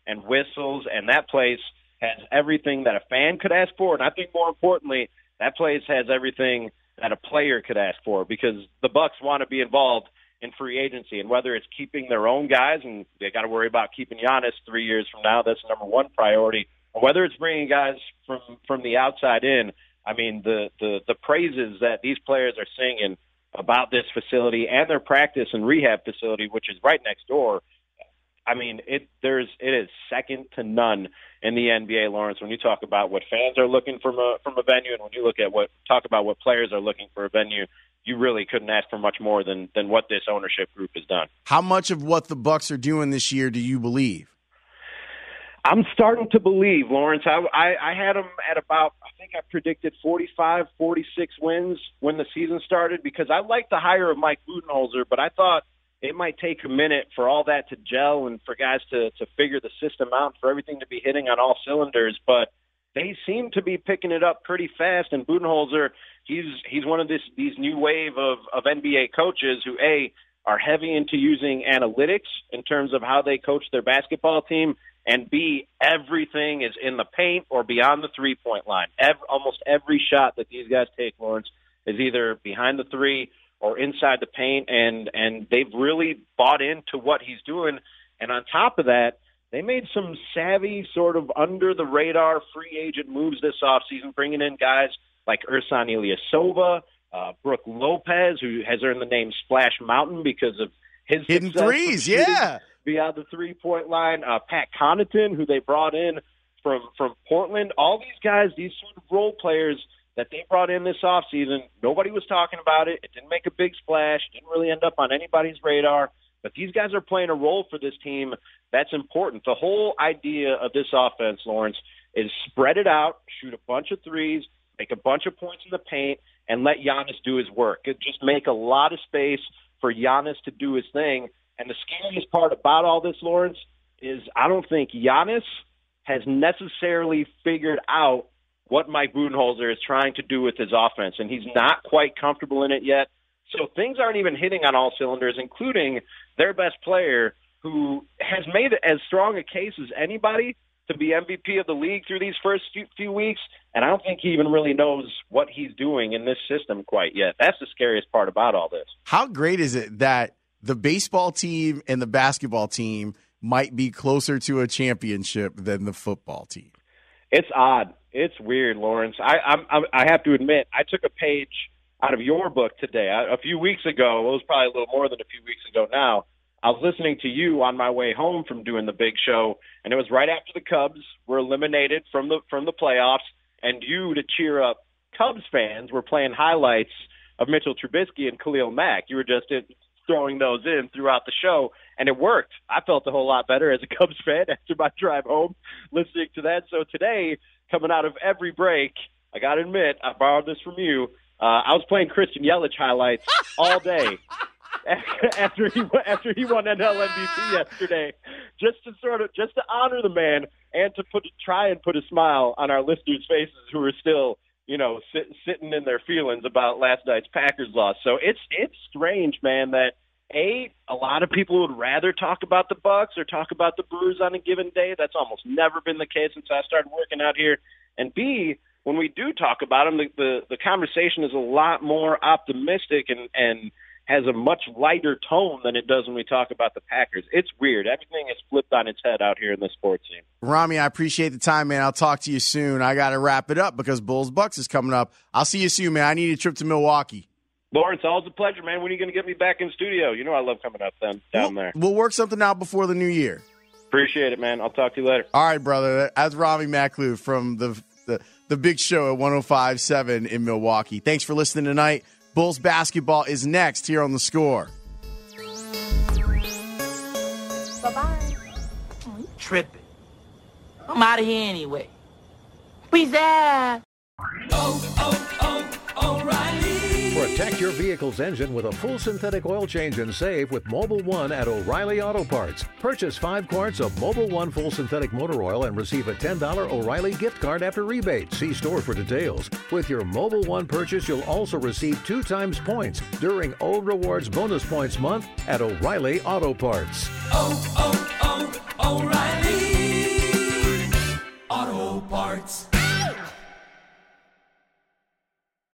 and whistles, and that place has everything that a fan could ask for. And I think more importantly, that place has everything that a player could ask for, because the Bucks want to be involved in free agency. And whether it's keeping their own guys, and they got to worry about keeping Giannis three years from now, that's the number one priority, or whether it's bringing guys from, from the outside in, I mean, the, the, the praises that these players are singing about this facility and their practice and rehab facility, which is right next door, I mean, it there's it is second to none in the N B A, Lawrence. When you talk about what fans are looking from a from a venue, and when you look at what talk about what players are looking for a venue, you really couldn't ask for much more than than what this ownership group has done. How much of what the Bucks are doing this year do you believe? I'm starting to believe, Lawrence. I, I, I had them at about, I think I predicted forty-five, forty-six wins when the season started, because I like the hire of Mike Budenholzer, but I thought it might take a minute for all that to gel and for guys to, to figure the system out, for everything to be hitting on all cylinders. But they seem to be picking it up pretty fast. And Budenholzer, he's he's one of this these new wave of, of N B A coaches who, A, are heavy into using analytics in terms of how they coach their basketball team, and B, everything is in the paint or beyond the three-point line. Every, almost every shot that these guys take, Lawrence, is either behind the three or inside the paint, and, and they've really bought into what he's doing. And on top of that, they made some savvy, sort of under-the-radar free agent moves this offseason, bringing in guys like Ersan Ilyasova, uh, Brooke Lopez, who has earned the name Splash Mountain because of his hidden threes, yeah, beyond the three-point line. Uh, Pat Connaughton, who they brought in from, from Portland. All these guys, these sort of role players that they brought in this offseason, nobody was talking about it. It didn't make a big splash. It didn't really end up on anybody's radar. But these guys are playing a role for this team that's important. The whole idea of this offense, Lawrence, is spread it out, shoot a bunch of threes, make a bunch of points in the paint, and let Giannis do his work. It just make a lot of space for Giannis to do his thing. And the scariest part about all this, Lawrence, is I don't think Giannis has necessarily figured out what Mike Budenholzer is trying to do with his offense, and he's not quite comfortable in it yet. So things aren't even hitting on all cylinders, including their best player, who has made as strong a case as anybody to be M V P of the league through these first few, few weeks, and I don't think he even really knows what he's doing in this system quite yet. That's the scariest part about all this. How great is it that the baseball team and the basketball team might be closer to a championship than the football team? It's odd. It's weird, Lawrence. I I'm, I have to admit, I took a page out of your book today. I, a few weeks ago, it was probably a little more than a few weeks ago now, I was listening to you on my way home from doing the big show, and it was right after the Cubs were eliminated from the from the playoffs, and you, to cheer up Cubs fans, were playing highlights of Mitchell Trubisky and Khalil Mack. You were just in, throwing those in throughout the show, and it worked. I felt a whole lot better as a Cubs fan after my drive home listening to that. So today, coming out of every break, I got to admit, I borrowed this from you. Uh, I was playing Christian Yelich highlights all day after he after he won N L M V P yesterday, just to sort of just to honor the man and to put try and put a smile on our listeners' faces who are still, you know, sit, sitting in their feelings about last night's Packers loss. So it's it's strange, man, that A, a lot of people would rather talk about the Bucks or talk about the Brewers on a given day. That's almost never been the case since I started working out here. And B, when we do talk about them, the, the, the conversation is a lot more optimistic and, and has a much lighter tone than it does when we talk about the Packers. It's weird. Everything is flipped on its head out here in the sports scene. Rami, I appreciate the time, man. I'll talk to you soon. I got to wrap it up because Bulls Bucks is coming up. I'll see you soon, man. I need a trip to Milwaukee. Lawrence, always a pleasure, man. When are you going to get me back in studio? You know I love coming up then, down we'll, there. We'll work something out before the new year. Appreciate it, man. I'll talk to you later. All right, brother. That's Rami Maklouf from the, the, the big show at one oh five point seven in Milwaukee. Thanks for listening tonight. Bulls basketball is next here on The Score. Bye-bye. Oh, you tripping. I'm out of here anyway. Peace out. Oh, oh, oh, O'Reilly. Protect your vehicle's engine with a full synthetic oil change and save with Mobil one at O'Reilly Auto Parts. Purchase five quarts of Mobil one full synthetic motor oil and receive a ten dollars O'Reilly gift card after rebate. See store for details. With your Mobil one purchase, you'll also receive two times points during O Rewards Bonus Points Month at O'Reilly Auto Parts. Oh, oh, oh, O'Reilly. Auto Parts.